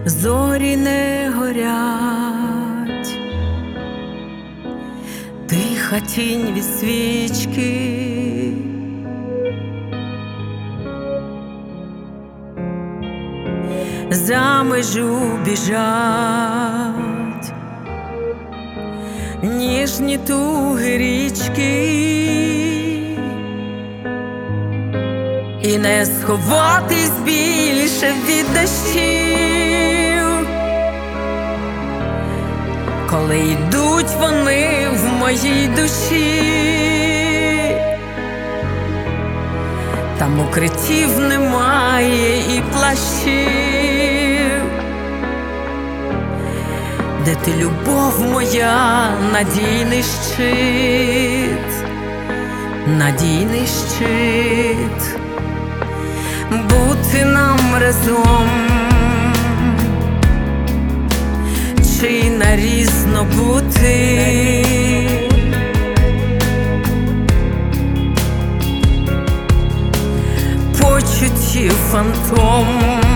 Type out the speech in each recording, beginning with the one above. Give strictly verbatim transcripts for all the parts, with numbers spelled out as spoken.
зорі не горять, тиха тінь від свічки, за межу біжать ніжні туги річки, і не сховатись більше від дощів, коли йдуть вони в моїй душі. Там укриттів немає і плащів, де ти, любов моя, надійний щит, надійний щит. Бути нам разом, чи нарізно бути, почуттів фантом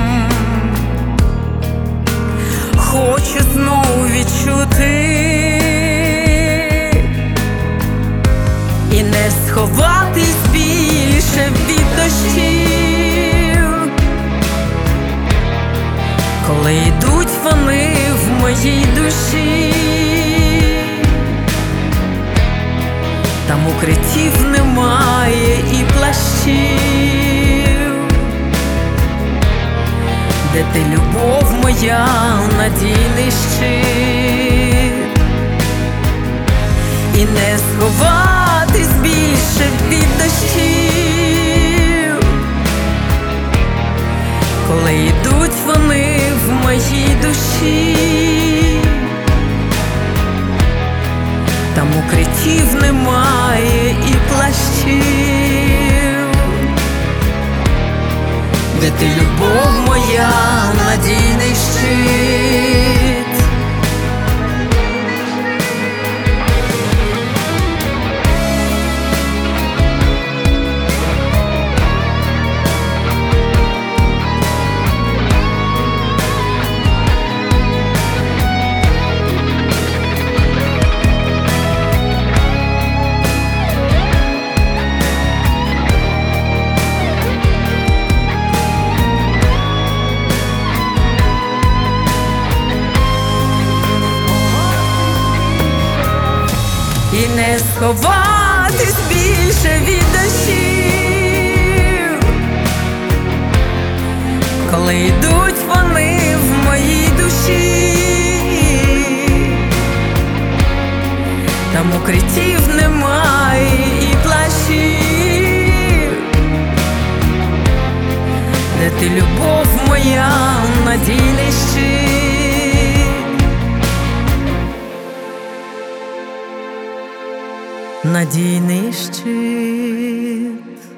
хочу знову відчути, і не сховатись більше від дощів, коли йдуть вони в моїй душі. Там укриттів немає і плащів, де ти, любов моя, надійний щит, і не сховатись більше від дощів, коли йдуть вони в моїй душі. Там укриттів немає і плащів, де ти, любов моя, надійний щит. І не сховатись більше від дощів, коли йдуть вони в моїй душі. Там укриттів немає і плащів, де ти, любов моя, надійний щит, надійний щит.